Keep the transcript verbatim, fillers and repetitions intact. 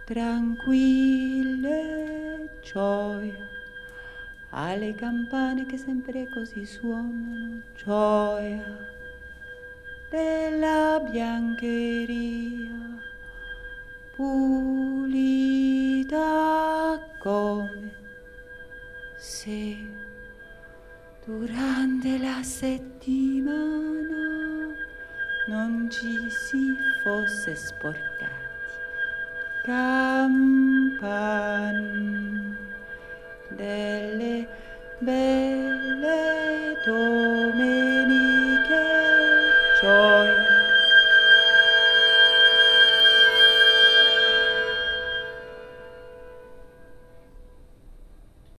tranquille gioia, alle campane che sempre così suonano, gioia della biancheria, pulita come se durante la settimana non ci si fosse sporcati. Campan delle belle